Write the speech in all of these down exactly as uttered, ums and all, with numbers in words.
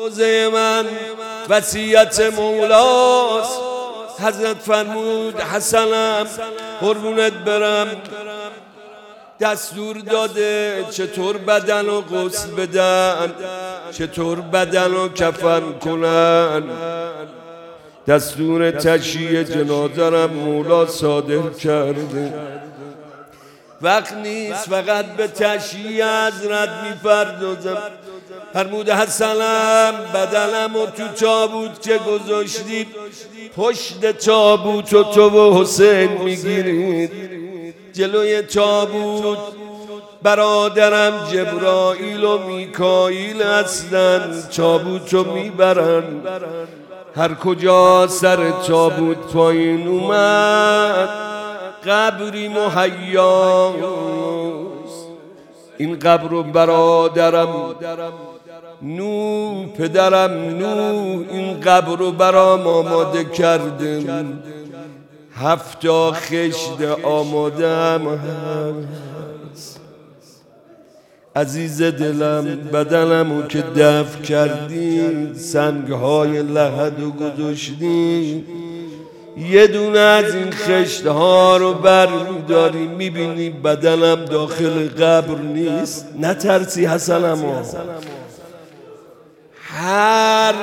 روزه من وصیت مولاست. حضرت فرمود حسنم قربونت برم دستور داده چطور بدن رو غسل بدن، چطور بدن رو کفن کنن. دستور تشییع جنازه را مولا صادر کرده. وقت نیست فقط به تشییع حضرت میپردازم. فرمود حسنم بدنم و تو تابوت که گذاشتید پشت تابوت و تو و حسین میگیرید. جلوی تابوت برادرم جبرائیل و میکائیل هستن، تابوت رو میبرن. هر کجا سر تابوت پایین اومد قبری مهیاست. این قبر رو برادرم نو پدرم نو این قبر رو برام آماده کرده. هفتا خشت آمادم هست. عزیز دلم بدنمو که دفن کردی سنگهای لحدو گذاشتی، یه دونه از این خشت ها رو بر میداری میبینی بدنم داخل قبر نیست. نترسی حسنمو. هر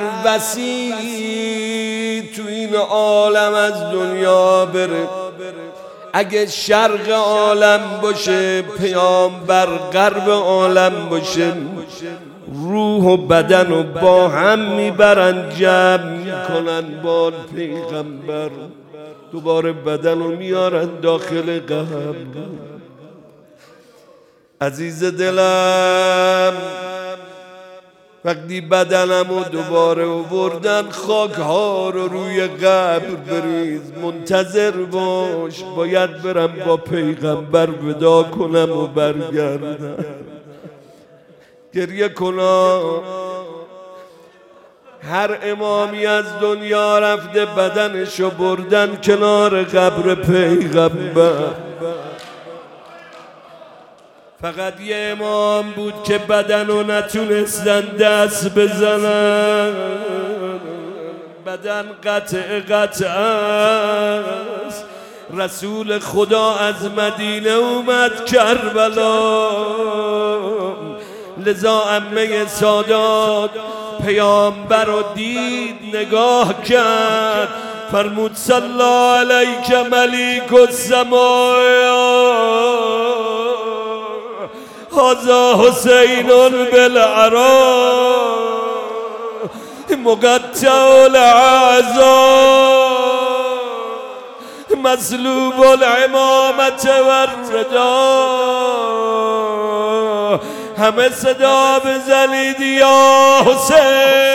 وسیعی تو این عالم از دنیا بره، اگه شرق عالم باشه پیامبر، غرب عالم باشه روح و بدن رو با هم میبرن جمع میکنن با پیغمبر. دوباره بدن رو میارن داخل قبر. عزیز دلم وقتی بدنم رو دوباره آوردن خاک ها رو روی قبر بریز، منتظر باش باید برم با پیغمبر ودا کنم و برگردم. گریه کنا. هر امامی از دنیا رفته بدنشو بردن کنار قبر پیغمبر. فقط یه امام بود که بدنو نتونستن دست بزنن. بدن قطع قطع است. رسول خدا از مدینه اومد کربلا، لذا عمه سادات پیامبر رو دید نگاه کرد، فرمود صلی علیک ملیک السماء هذا حسین بالعراء مقطع الاعضاء مسلوب العمامة والرداء. همه صدا بزنید یا حسین.